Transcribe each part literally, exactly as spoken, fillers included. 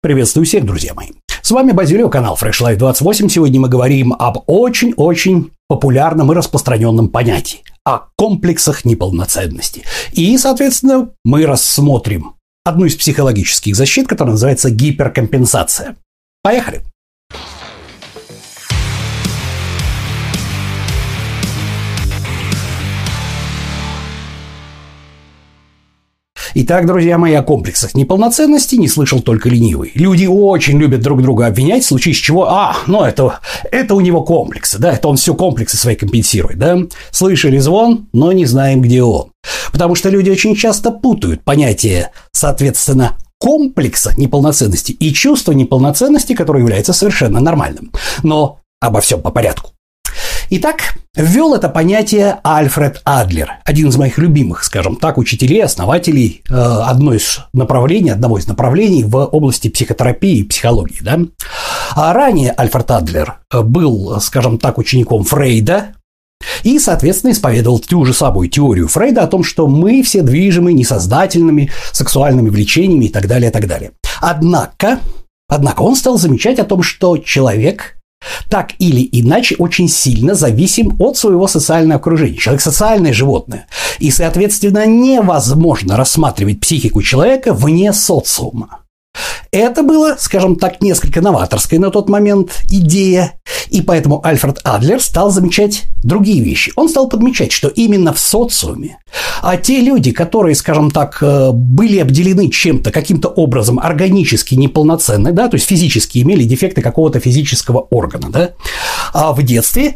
Приветствую всех, друзья мои. С вами Базилио, канал Fresh Life двадцать восемь. Сегодня мы говорим об очень-очень популярном и распространенном понятии – о комплексах неполноценности. И, соответственно, мы рассмотрим одну из психологических защит, которая называется гиперкомпенсация. Поехали! Итак, друзья мои, о комплексах неполноценности не слышал только ленивый. Люди очень любят друг друга обвинять, в случае с чего, а, ну это, это у него комплексы, да, это он все комплексы свои компенсирует, да. Слышали звон, но не знаем, где он. Потому что люди очень часто путают понятие, соответственно, комплекса неполноценности и чувства неполноценности, которое является совершенно нормальным. Но обо всем по порядку. Итак, ввел это понятие Альфред Адлер, один из моих любимых, скажем так, учителей, основателей э, одной из направлений, одного из направлений в области психотерапии и психологии. Да? А ранее Альфред Адлер был, скажем так, учеником Фрейда и, соответственно, исповедовал ту же самую теорию Фрейда о том, что мы все движимы несознательными сексуальными влечениями и так далее, и так далее. Однако, однако он стал замечать о том, что человек так или иначе очень сильно зависим от своего социального окружения. Человек – социальное животное. И, соответственно, невозможно рассматривать психику человека вне социума. Это было, скажем так, несколько новаторской на тот момент идея, и поэтому Альфред Адлер стал замечать другие вещи. Он стал подмечать, что именно в социуме, а те люди, которые, скажем так, были обделены чем-то, каким-то образом органически неполноценны, да, то есть физически имели дефекты какого-то физического органа, да, а в детстве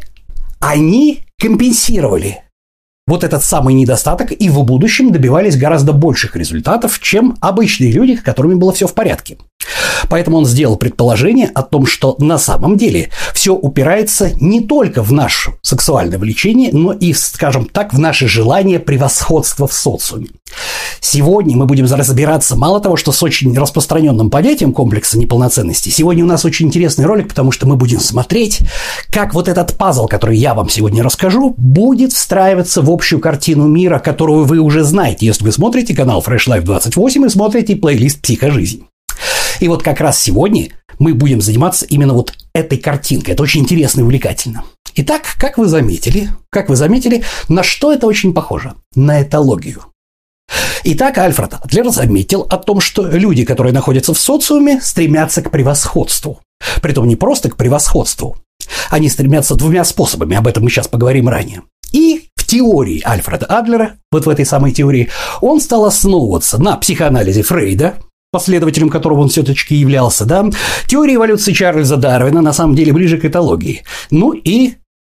они компенсировали вот этот самый недостаток и в будущем добивались гораздо больших результатов, чем обычные люди, с которыми было все в порядке. Поэтому он сделал предположение о том, что на самом деле все упирается не только в наше сексуальное влечение, но и, скажем так, в наше желание превосходства в социуме. Сегодня мы будем разбираться мало того, что с очень распространенным понятием комплекса неполноценности. Сегодня у нас очень интересный ролик, потому что мы будем смотреть, как вот этот пазл, который я вам сегодня расскажу, будет встраиваться в общую картину мира, которую вы уже знаете, если вы смотрите канал Fresh Life двадцать восемь и смотрите плейлист «Психожизнь». И вот как раз сегодня мы будем заниматься именно вот этой картинкой. Это очень интересно и увлекательно. Итак, как вы заметили, как вы заметили, на что это очень похоже? На этологию. Итак, Альфред Адлер заметил о том, что люди, которые находятся в социуме, стремятся к превосходству. Притом не просто к превосходству. Они стремятся двумя способами, об этом мы сейчас поговорим ранее. И в теории Альфреда Адлера, вот в этой самой теории, он стал основываться на психоанализе Фрейда, последователем которого он все-таки являлся, да, теория эволюции Чарльза Дарвина, на самом деле ближе к этологии, ну и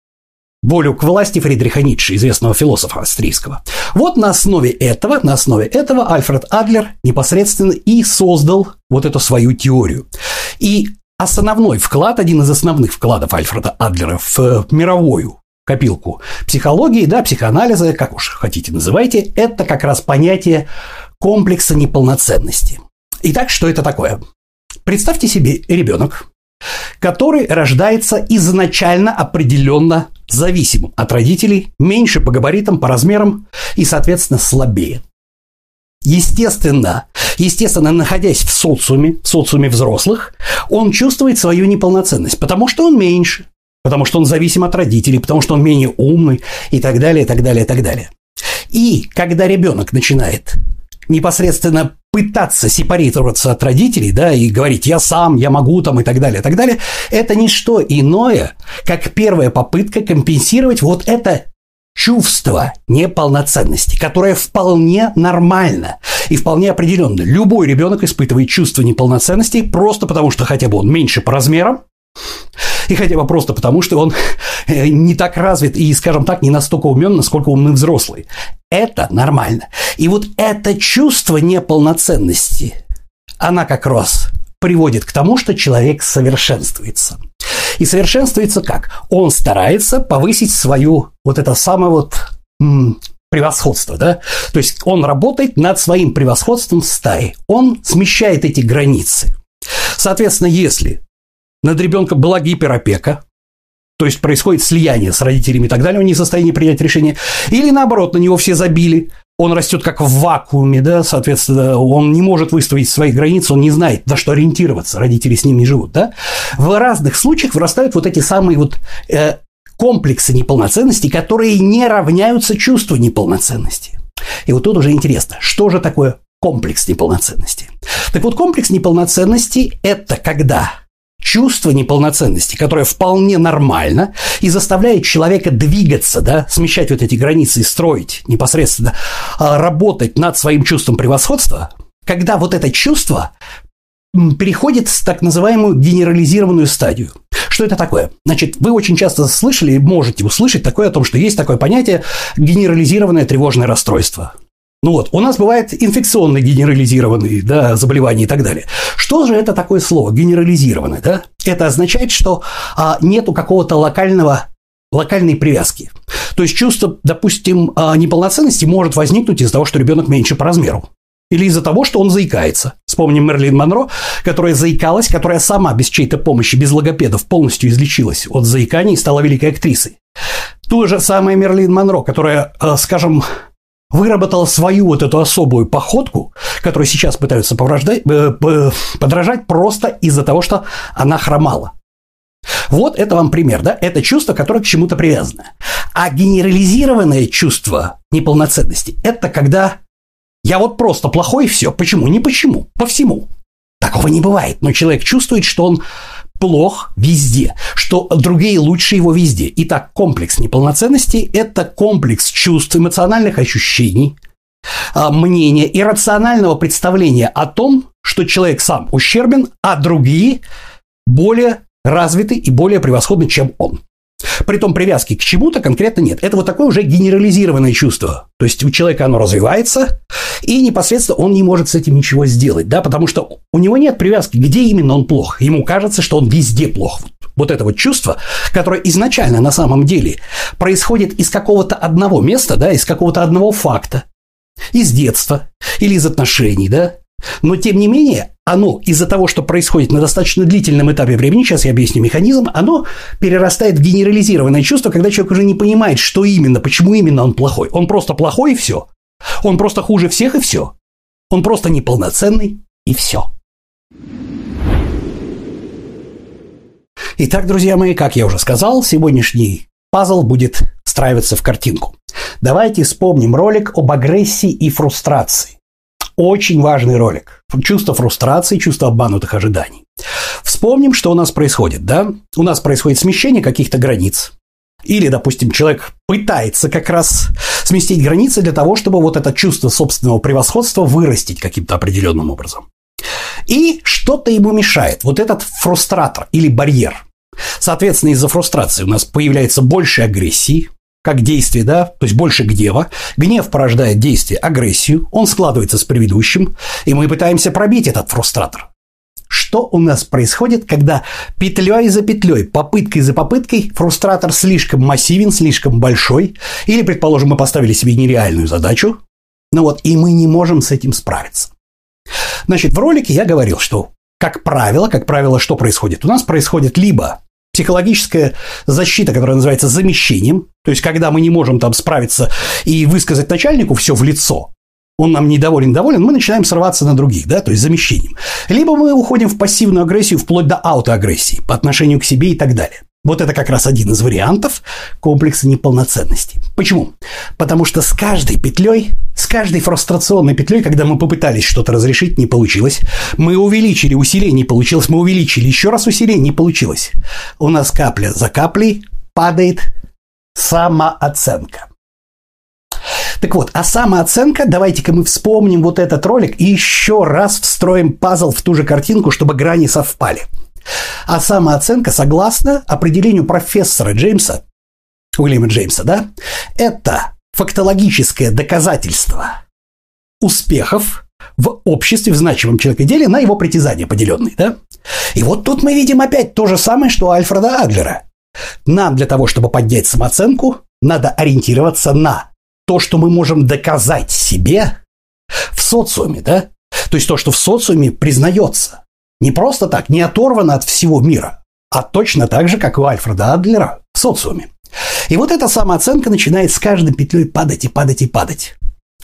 волю к власти Фридриха Ницше, известного философа австрийского. Вот на основе этого, на основе этого Альфред Адлер непосредственно и создал вот эту свою теорию. И основной вклад, один из основных вкладов Альфреда Адлера в мировую копилку психологии, да, психоанализа, как уж хотите называйте, это как раз понятие комплекса неполноценности. Итак, что это такое? Представьте себе ребенок, который рождается изначально определенно зависимым от родителей, меньше по габаритам, по размерам и, соответственно, слабее. Естественно, естественно, находясь в социуме, в социуме взрослых, он чувствует свою неполноценность, потому что он меньше, потому что он зависим от родителей, потому что он менее умный и так далее, и так далее, и так далее. И когда ребенок начинает непосредственно пытаться сепарироваться от родителей, да, и говорить «я сам, я могу» там и так далее, и так далее, это не что иное, как первая попытка компенсировать вот это чувство неполноценности, которое вполне нормально и вполне определенно. Любой ребенок испытывает чувство неполноценности просто потому, что хотя бы он меньше по размерам, и хотя бы просто потому, что он не так развит и, скажем так, не настолько умен, насколько умный взрослый. Это нормально. И вот это чувство неполноценности, она как раз приводит к тому, что человек совершенствуется. И совершенствуется как? Он старается повысить свою вот это самое вот м- превосходство, да? То есть он работает над своим превосходством в стае. Он смещает эти границы. Соответственно, если над ребенком была гиперопека, то есть происходит слияние с родителями и так далее, он не в состоянии принять решение, или наоборот, на него все забили, он растет как в вакууме, да, соответственно, он не может выставить своих границ, он не знает, на что ориентироваться, родители с ним не живут, да. В разных случаях вырастают вот эти самые вот э, комплексы неполноценности, которые не равняются чувству неполноценности. И вот тут уже интересно, что же такое комплекс неполноценности? Так вот, комплекс неполноценности – это когда чувство неполноценности, которое вполне нормально и заставляет человека двигаться, да, смещать вот эти границы и строить непосредственно, работать над своим чувством превосходства, когда вот это чувство переходит в так называемую генерализированную стадию. Что это такое? Значит, вы очень часто слышали и можете услышать такое о том, что есть такое понятие генерализированное тревожное расстройство. Ну вот, у нас бывает инфекционные генерализированные, да, заболевания и так далее. Что же это такое слово генерализированное, да? Это означает, что а, нету какого-то локального, локальной привязки. То есть чувство, допустим, а, неполноценности может возникнуть из-за того, что ребенок меньше по размеру. Или из-за того, что он заикается. Вспомним Мэрилин Монро, которая заикалась, которая сама без чьей-то помощи, без логопедов полностью излечилась от заикания и стала великой актрисой. Ту же самая Мэрилин Монро, которая, а, скажем, выработала свою вот эту особую походку, которую сейчас пытаются подражать, подражать просто из-за того, что она хромала. Вот это вам пример, да? Это чувство, которое к чему-то привязано. А генерализированное чувство неполноценности – это когда я вот просто плохой и все. Почему? Не почему, по всему. Такого не бывает. Но человек чувствует, что он плох везде, что другие лучше его везде. Итак, комплекс неполноценности – это комплекс чувств, эмоциональных ощущений, мнения и рационального представления о том, что человек сам ущербен, а другие более развиты и более превосходны, чем он. Притом привязки к чему-то конкретно нет. Это вот такое уже генерализированное чувство. То есть у человека оно развивается, и непосредственно он не может с этим ничего сделать, да, потому что у него нет привязки, где именно он плох. Ему кажется, что он везде плох. Вот, вот это вот чувство, которое изначально на самом деле происходит из какого-то одного места, да, из какого-то одного факта, из детства или из отношений, да. Но, тем не менее, оно из-за того, что происходит на достаточно длительном этапе времени, сейчас я объясню механизм, оно перерастает в генерализированное чувство, когда человек уже не понимает, что именно, почему именно он плохой. Он просто плохой и все. Он просто хуже всех и все. Он просто неполноценный и все. Итак, друзья мои, как я уже сказал, сегодняшний пазл будет встраиваться в картинку. Давайте вспомним ролик об агрессии и фрустрации. Очень важный ролик. Чувство фрустрации, чувство обманутых ожиданий. Вспомним, что у нас происходит, да? У нас происходит смещение каких-то границ. Или, допустим, человек пытается как раз сместить границы для того, чтобы вот это чувство собственного превосходства вырастить каким-то определенным образом. И что-то ему мешает. Вот этот фрустратор или барьер. Соответственно, из-за фрустрации у нас появляется больше агрессии, как действие, да, то есть больше гнева. Гнев порождает действие, агрессию, он складывается с предыдущим, и мы пытаемся пробить этот фрустратор. Что у нас происходит, когда петлей за петлей, попыткой за попыткой фрустратор слишком массивен, слишком большой, или, предположим, мы поставили себе нереальную задачу, ну вот, и мы не можем с этим справиться. Значит, в ролике я говорил, что, как правило, как правило, что происходит? У нас происходит либо психологическая защита, которая называется замещением, то есть когда мы не можем там справиться и высказать начальнику все в лицо, он нам недоволен, доволен, мы начинаем срываться на других, да, то есть замещением. Либо мы уходим в пассивную агрессию вплоть до аутоагрессии по отношению к себе и так далее. Вот это как раз один из вариантов комплекса неполноценности. Почему? Потому что с каждой петлей, с каждой фрустрационной петлей, когда мы попытались что-то разрешить, не получилось. Мы увеличили усилие, не получилось. Мы увеличили еще раз усилие, не получилось. У нас капля за каплей падает самооценка. Так вот, а самооценка, давайте-ка мы вспомним вот этот ролик и еще раз встроим пазл в ту же картинку, чтобы грани совпали. А самооценка, согласно определению профессора Джеймса, Уильяма Джеймса, да, это фактологическое доказательство успехов в обществе, в значимом человекоделе на его притязания поделенные, да. И вот тут мы видим опять то же самое, что у Альфреда Адлера. Нам для того, чтобы поднять самооценку, надо ориентироваться на то, что мы можем доказать себе в социуме, да, то есть то, что в социуме признается. Не просто так, не оторвано от всего мира, а точно так же, как у Альфреда Адлера в социуме. И вот эта самооценка начинает с каждой петлей падать и падать и падать.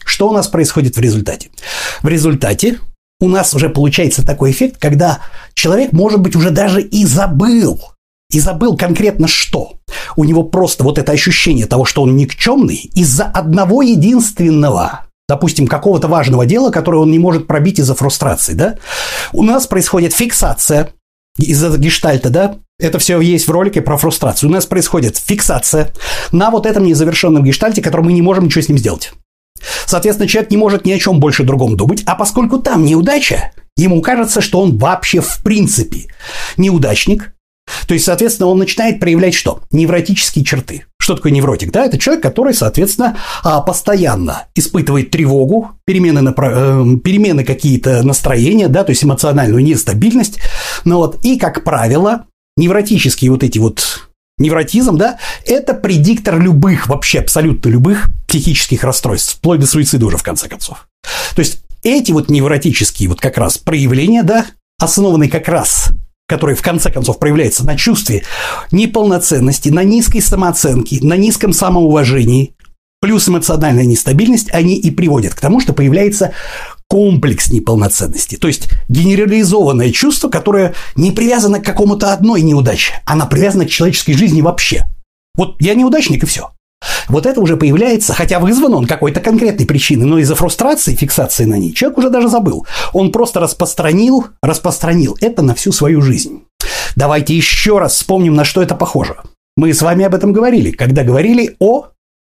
Что у нас происходит в результате? В результате у нас уже получается такой эффект, когда человек, может быть, уже даже и забыл. И забыл конкретно что. У него просто вот это ощущение того, что он никчемный из-за одного единственного, допустим, какого-то важного дела, которое он не может пробить из-за фрустрации, да? У нас происходит фиксация из-за гештальта, да? Это все есть в ролике про фрустрацию. У нас происходит фиксация на вот этом незавершенном гештальте, который мы не можем ничего с ним сделать. Соответственно, человек не может ни о чем больше другом думать, а поскольку там неудача, ему кажется, что он вообще в принципе неудачник. То есть, соответственно, он начинает проявлять что? Невротические черты. Что такое невротик? Да, это человек, который, соответственно, постоянно испытывает тревогу, перемены, на, перемены какие-то настроения, да, то есть эмоциональную нестабильность. Ну вот, и, как правило, невротические вот эти вот невротизм, да, это предиктор любых, вообще абсолютно любых психических расстройств, вплоть до суицида уже в конце концов. То есть эти вот невротические вот как раз проявления, да, основанные как раз, которые в конце концов проявляются на чувстве неполноценности, на низкой самооценке, на низком самоуважении, плюс эмоциональная нестабильность, они и приводят к тому, что появляется комплекс неполноценности, то есть генерализованное чувство, которое не привязано к какому-то одной неудаче, оно привязано к человеческой жизни вообще. Вот я неудачник, и все. Вот это уже появляется, хотя вызван он какой-то конкретной причиной, но из-за фрустрации, фиксации на ней, человек уже даже забыл. Он просто распространил, распространил это на всю свою жизнь. Давайте еще раз вспомним, на что это похоже. Мы с вами об этом говорили, когда говорили о...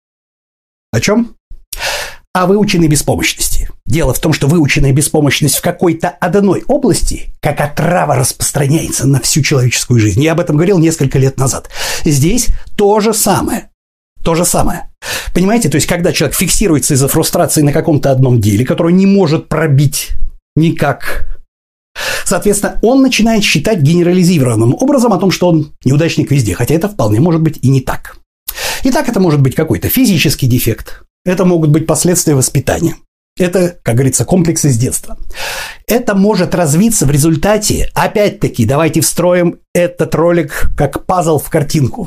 О чем? О выученной беспомощности. Дело в том, что выученная беспомощность в какой-то одной области, как отрава, распространяется на всю человеческую жизнь. Я об этом говорил несколько лет назад. Здесь то же самое. То же самое. Понимаете, то есть, когда человек фиксируется из-за фрустрации на каком-то одном деле, которое не может пробить никак, соответственно, он начинает считать генерализированным образом о том, что он неудачник везде, хотя это вполне может быть и не так. Итак, это может быть какой-то физический дефект, это могут быть последствия воспитания, это, как говорится, комплексы с детства. Это может развиться в результате, опять-таки, давайте встроим этот ролик как пазл в картинку.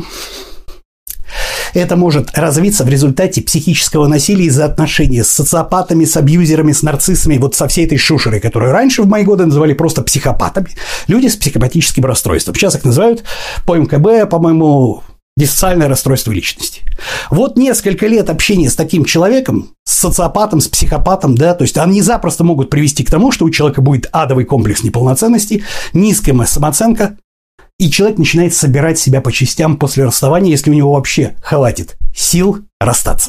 Это может развиться в результате психического насилия из-за отношений с социопатами, с абьюзерами, с нарциссами, вот со всей этой шушерой, которую раньше в мои годы называли просто психопатами. Люди с психопатическим расстройством. Сейчас их называют по эм ка бэ, по-моему, диссоциальное расстройство личности. Вот несколько лет общения с таким человеком, с социопатом, с психопатом, да, то есть они запросто могут привести к тому, что у человека будет адовый комплекс неполноценности, низкая самооценка, и человек начинает собирать себя по частям после расставания, если у него вообще хватит сил расстаться.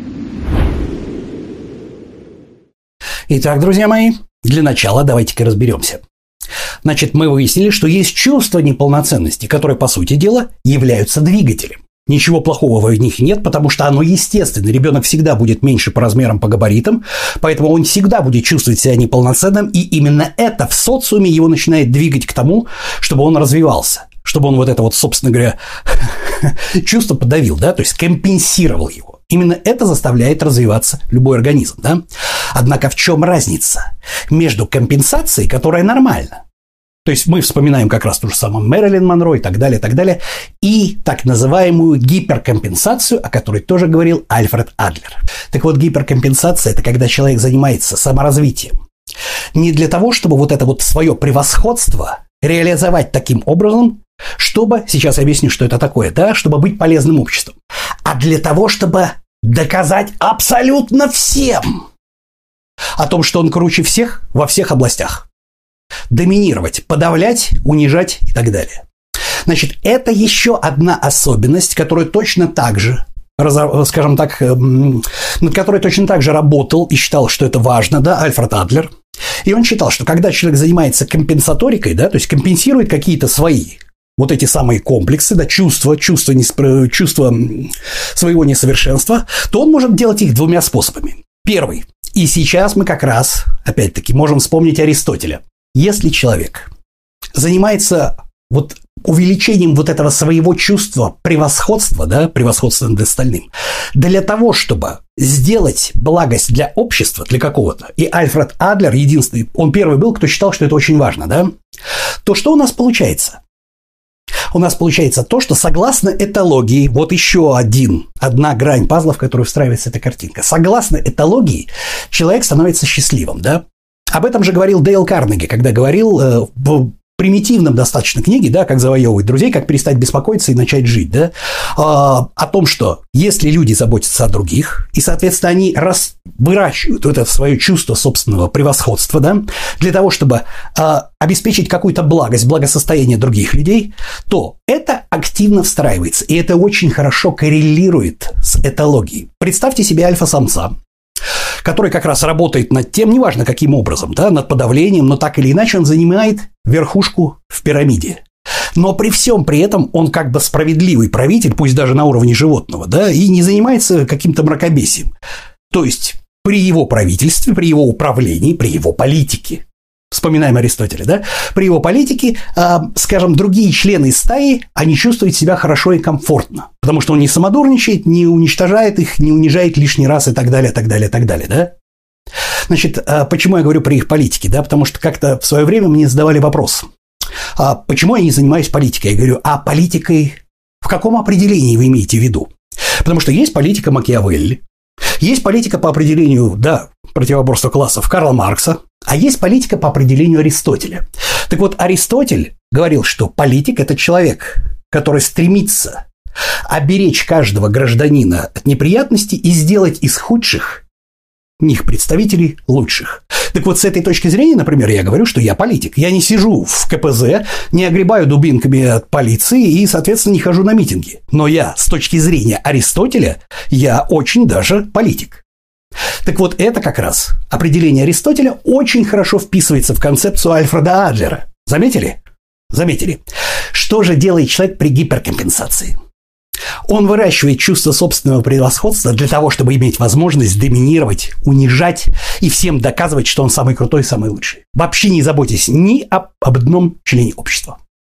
Итак, друзья мои, для начала давайте-ка разберемся. Значит, мы выяснили, что есть чувства неполноценности, которые, по сути дела, являются двигателем. Ничего плохого в них нет, потому что оно естественно. Ребенок всегда будет меньше по размерам, по габаритам, поэтому он всегда будет чувствовать себя неполноценным, и именно это в социуме его начинает двигать к тому, чтобы он развивался, чтобы он вот это вот, собственно говоря, чувство подавил, да, то есть компенсировал его. Именно это заставляет развиваться любой организм, да. Однако в чем разница между компенсацией, которая нормальна? То есть мы вспоминаем как раз ту же самую Мэрилин Монро и так далее, и так далее, и так называемую гиперкомпенсацию, о которой тоже говорил Альфред Адлер. Так вот, гиперкомпенсация – это когда человек занимается саморазвитием. Не для того, чтобы вот это вот свое превосходство реализовать таким образом, чтобы, сейчас я объясню, что это такое, да, чтобы быть полезным обществом, а для того, чтобы доказать абсолютно всем о том, что он круче всех во всех областях. Доминировать, подавлять, унижать и так далее. Значит, это еще одна особенность, которую точно так же, скажем так, над которой точно так же работал и считал, что это важно, да, Альфред Адлер. И он считал, что когда человек занимается компенсаторикой, да, то есть компенсирует какие-то свои вот эти самые комплексы, да, чувства, чувства, чувства своего несовершенства, то он может делать их двумя способами. Первый. И сейчас мы как раз, опять-таки, можем вспомнить Аристотеля. Если человек занимается вот увеличением вот этого своего чувства превосходства, да, превосходства над остальным, для того, чтобы сделать благость для общества, для какого-то, и Альфред Адлер, единственный, он первый был, кто считал, что это очень важно, да, то что у нас получается? у нас получается то, что согласно этологии, вот еще один, одна грань пазла, в которую встраивается эта картинка. Согласно этологии, человек становится счастливым, да? Об этом же говорил Дейл Карнеги, когда говорил э, в примитивном достаточно книге, да, как завоевывать друзей, как перестать беспокоиться и начать жить, да, а, о том, что если люди заботятся о других, и, соответственно, они рас... выращивают вот это свое чувство собственного превосходства, да, для того, чтобы а, обеспечить какую-то благость, благосостояние других людей, то это активно встраивается, и это очень хорошо коррелирует с этологией. Представьте себе альфа-самца, который как раз работает над тем, неважно каким образом, да, над подавлением, но так или иначе он занимает верхушку в пирамиде. Но при всем при этом он как бы справедливый правитель, пусть даже на уровне животного, да, и не занимается каким-то мракобесием. То есть при его правительстве, при его управлении, при его политике, вспоминаем Аристотеля, да, при его политике, э, скажем, другие члены стаи, они чувствуют себя хорошо и комфортно, потому что он не самодурничает, не уничтожает их, не унижает лишний раз и так далее, так далее, так далее, да. Значит, э, почему я говорю про их политики, да, потому что как-то в свое время мне задавали вопрос, а почему я не занимаюсь политикой? Я говорю, а политикой в каком определении вы имеете в виду? Потому что есть политика Макиавелли, есть политика по определению, да, противоборства классов Карла Маркса, а есть политика по определению Аристотеля. Так вот, Аристотель говорил, что политик – это человек, который стремится оберечь каждого гражданина от неприятностей и сделать из худших них представителей лучших. Так вот, с этой точки зрения, например, я говорю, что я политик. Я не сижу в ка пэ зэ, не огребаю дубинками от полиции и, соответственно, не хожу на митинги. Но я, с точки зрения Аристотеля, я очень даже политик. Так вот, это как раз определение Аристотеля очень хорошо вписывается в концепцию Альфреда Адлера. Заметили? Заметили. Что же делает человек при гиперкомпенсации? Он выращивает чувство собственного превосходства для того, чтобы иметь возможность доминировать, унижать и всем доказывать, что он самый крутой, самый лучший. Вообще не заботьтесь ни об, об одном члене общества.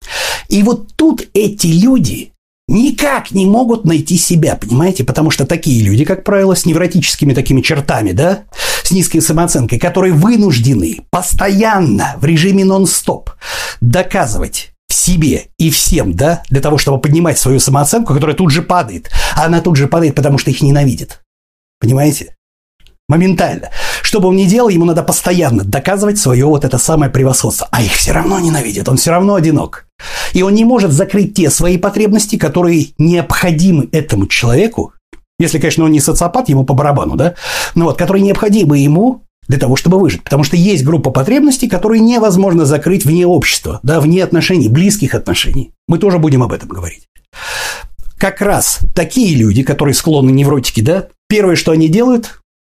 И вот тут эти люди никак не могут найти себя, понимаете? Потому что такие люди, как правило, с невротическими такими чертами, да, с низкой самооценкой, которые вынуждены постоянно в режиме нон-стоп доказывать себе и всем, да, для того, чтобы поднимать свою самооценку, которая тут же падает. А она тут же падает, потому что их ненавидит. Понимаете? Моментально. Что бы он ни делал, ему надо постоянно доказывать свое вот это самое превосходство. А их все равно ненавидят, он все равно одинок. И он не может закрыть те свои потребности, которые необходимы этому человеку. Если, конечно, он не социопат, ему по барабану, да? Но вот, которые необходимы ему для того, чтобы выжить. Потому что есть группа потребностей, которые невозможно закрыть вне общества, да, вне отношений, близких отношений. Мы тоже будем об этом говорить. Как раз такие люди, которые склонны невротики, да, первое, что они делают,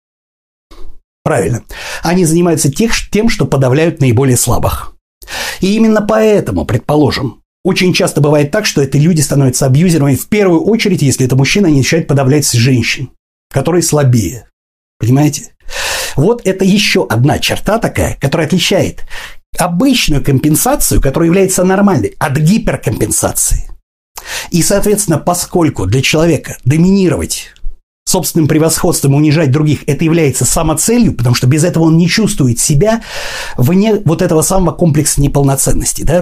правильно, они занимаются тех, тем, что подавляют наиболее слабых. И именно поэтому, предположим, очень часто бывает так, что эти люди становятся абьюзерами, в первую очередь, если это мужчина, они начинают подавлять женщин, которые слабее. Понимаете? Вот это еще одна черта такая, которая отличает обычную компенсацию, которая является нормальной, от гиперкомпенсации. И, соответственно, поскольку для человека доминировать собственным превосходством и унижать других – это является самоцелью, потому что без этого он не чувствует себя вне вот этого самого комплекса неполноценности, да?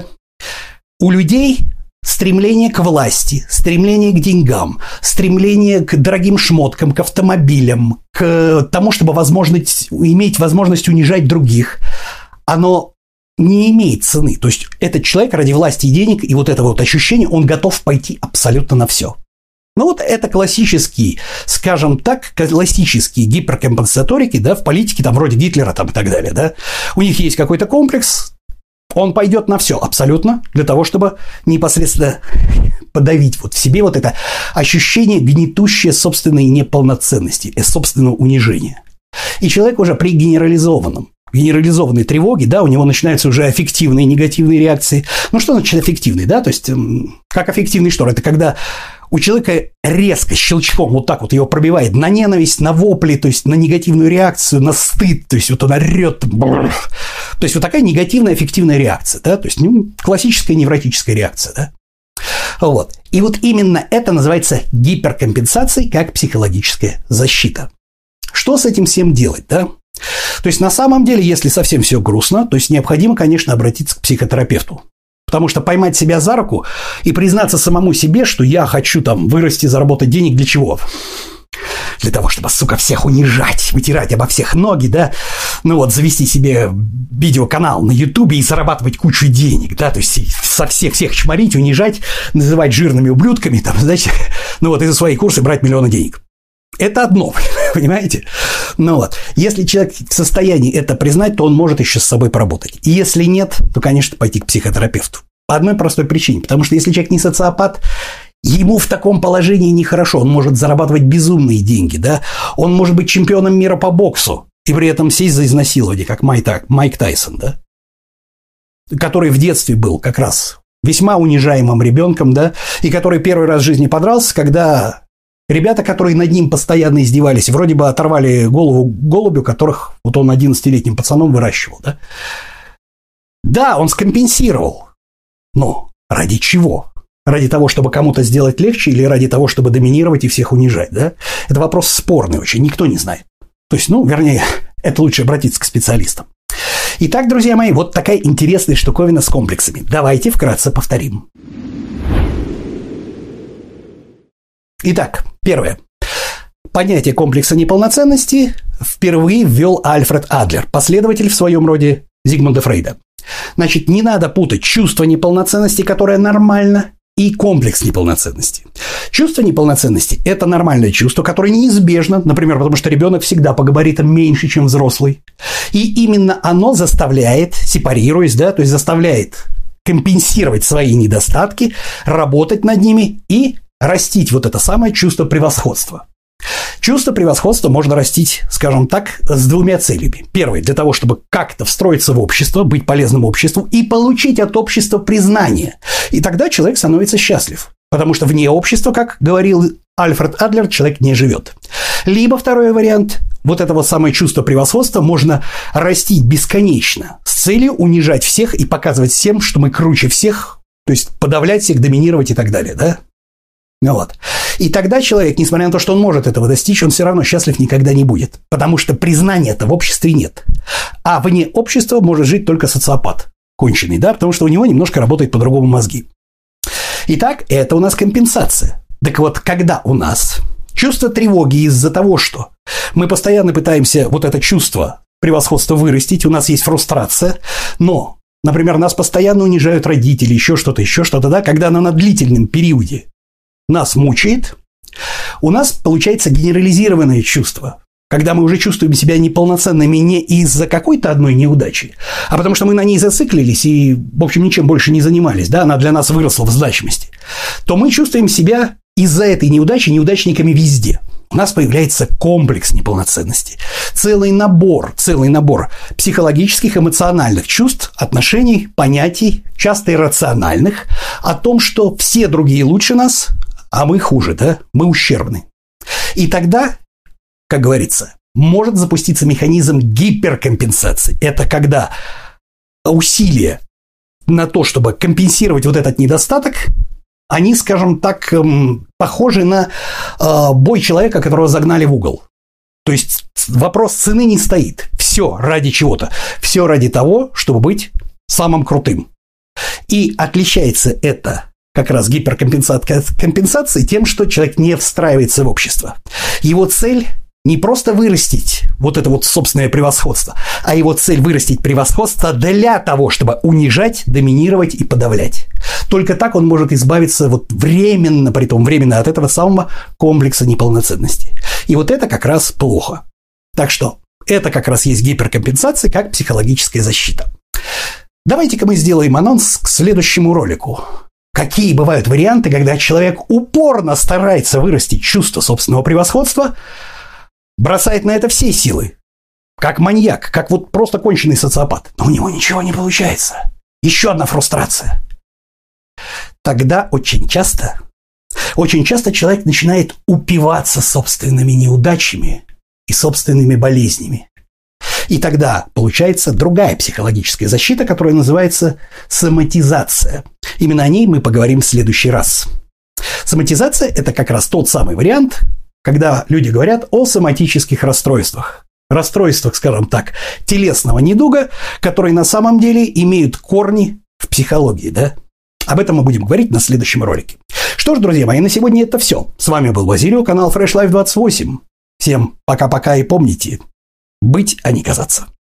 У людей стремление к власти, стремление к деньгам, стремление к дорогим шмоткам, к автомобилям, к тому, чтобы возможность, иметь возможность унижать других, оно не имеет цены. То есть этот человек ради власти и денег и вот этого вот ощущения, он готов пойти абсолютно на все. Ну вот это классические, скажем так, классические гиперкомпенсаторики, да, в политике, там вроде Гитлера там и так далее, да. У них есть какой-то комплекс, он пойдет на все абсолютно для того, чтобы непосредственно подавить вот в себе вот это ощущение гнетущее собственной неполноценности, собственного унижения. И человек уже при генерализованном, генерализованной тревоге, да, у него начинаются уже аффективные негативные реакции. Ну, что значит аффективный, да? То есть, как аффективный штор? Это когда у человека резко, щелчком вот так вот его пробивает на ненависть, на вопли, то есть на негативную реакцию, на стыд, то есть вот он орет. То есть вот такая негативная аффективная реакция, да, то есть ну, классическая невротическая реакция, да. Вот. И вот именно это называется гиперкомпенсацией как психологическая защита. Что с этим всем делать, да? То есть на самом деле, если совсем все грустно, то есть необходимо, конечно, обратиться к психотерапевту. Потому что поймать себя за руку и признаться самому себе, что я хочу там вырасти, заработать денег для чего? Для того, чтобы, сука, всех унижать, вытирать обо всех ноги, да? Ну вот, завести себе видеоканал на Ютубе и зарабатывать кучу денег, да? То есть со всех-всех чморить, унижать, называть жирными ублюдками, там, знаете, ну вот, и за свои курсы брать миллионы денег. Это одно, понимаете? Ну вот, если человек в состоянии это признать, то он может еще с собой поработать. И если нет, то, конечно, пойти к психотерапевту. По одной простой причине. Потому что если человек не социопат, ему в таком положении нехорошо. Он может зарабатывать безумные деньги, да? Он может быть чемпионом мира по боксу и при этом сесть за изнасилование, как Майк Тайсон, да? Который в детстве был как раз весьма унижаемым ребенком, да? И который первый раз в жизни подрался, когда ребята, которые над ним постоянно издевались, вроде бы оторвали голову голубю, которых вот он одиннадцатилетним пацаном выращивал, да? Да, он скомпенсировал. Но ради чего? Ради того, чтобы кому-то сделать легче или ради того, чтобы доминировать и всех унижать, да? Это вопрос спорный очень, никто не знает. То есть, ну, вернее, это лучше обратиться к специалистам. Итак, друзья мои, вот такая интересная штуковина с комплексами. Давайте вкратце повторим. Итак, первое. Понятие комплекса неполноценности впервые ввел Альфред Адлер, последователь в своем роде Зигмунда Фрейда. Значит, не надо путать чувство неполноценности, которое нормально, и комплекс неполноценности. Чувство неполноценности – это нормальное чувство, которое неизбежно, например, потому что ребенок всегда по габаритам меньше, чем взрослый. И именно оно заставляет, сепарируясь, да, то есть заставляет компенсировать свои недостатки, работать над ними и растить вот это самое чувство превосходства. Чувство превосходства можно растить, скажем так, с двумя целями. Первое – для того, чтобы как-то встроиться в общество, быть полезным обществу и получить от общества признание. И тогда человек становится счастлив. Потому что вне общества, как говорил Альфред Адлер, человек не живет. Либо второй вариант – вот это вот самое чувство превосходства можно растить бесконечно с целью унижать всех и показывать всем, что мы круче всех, то есть подавлять всех, доминировать и так далее, да? Ну вот. И тогда человек, несмотря на то, что он может этого достичь, он все равно счастлив никогда не будет. Потому что признания-то в обществе нет. А вне общества может жить только социопат конченый, да, потому что у него немножко работают по-другому мозги. Итак, это у нас компенсация. Так вот, когда у нас чувство тревоги из-за того, что мы постоянно пытаемся вот это чувство превосходства вырастить, у нас есть фрустрация, но, например, нас постоянно унижают родители, еще что-то, еще что-то, да, когда оно на длительном периоде нас мучает, у нас получается генерализированное чувство, когда мы уже чувствуем себя неполноценными не из-за какой-то одной неудачи, а потому что мы на ней зациклились и, в общем, ничем больше не занимались, да, она для нас выросла в значимости, то мы чувствуем себя из-за этой неудачи неудачниками везде. У нас появляется комплекс неполноценности. Целый набор, целый набор психологических, эмоциональных чувств, отношений, понятий, часто иррациональных, о том, что все другие лучше нас, а мы хуже, да? Мы ущербны. И тогда, как говорится, может запуститься механизм гиперкомпенсации. Это когда усилия на то, чтобы компенсировать вот этот недостаток, они, скажем так, похожи на бой человека, которого загнали в угол. То есть вопрос цены не стоит. Все ради чего-то. Все ради того, чтобы быть самым крутым. И отличается это как раз гиперкомпенсация компенсации тем, что человек не встраивается в общество. Его цель не просто вырастить вот это вот собственное превосходство, а его цель вырастить превосходство для того, чтобы унижать, доминировать и подавлять. Только так он может избавиться вот временно, притом временно от этого самого комплекса неполноценности. И вот это как раз плохо. Так что это как раз есть гиперкомпенсация как психологическая защита. Давайте-ка мы сделаем анонс к следующему ролику. Какие бывают варианты, когда человек упорно старается вырастить чувство собственного превосходства, бросает на это все силы, как маньяк, как вот просто конченый социопат, но у него ничего не получается. Еще одна фрустрация. Тогда очень часто, очень часто человек начинает упиваться собственными неудачами и собственными болезнями. И тогда получается другая психологическая защита, которая называется соматизация. Именно о ней мы поговорим в следующий раз. Соматизация – это как раз тот самый вариант, когда люди говорят о соматических расстройствах. Расстройствах, скажем так, телесного недуга, которые на самом деле имеют корни в психологии, да? Об этом мы будем говорить на следующем ролике. Что ж, друзья мои, на сегодня это все. С вами был Базилио, канал Fresh Life двадцать восемь. Всем пока-пока и помните, быть, а не казаться.